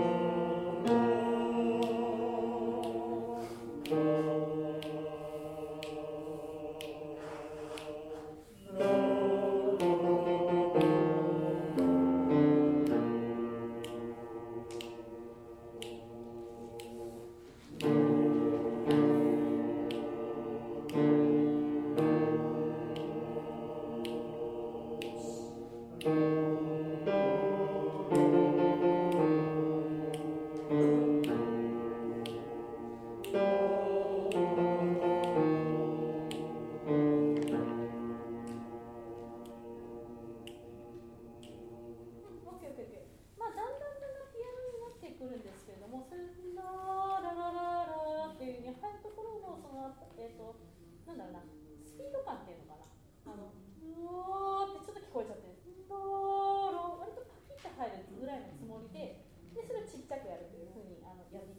なんだろうな、スピード感っていうのかな、うおーってちょっと聞こえちゃってる、割とパキッと入るぐらいのつもりで、それをちっちゃくやるというふうにやってい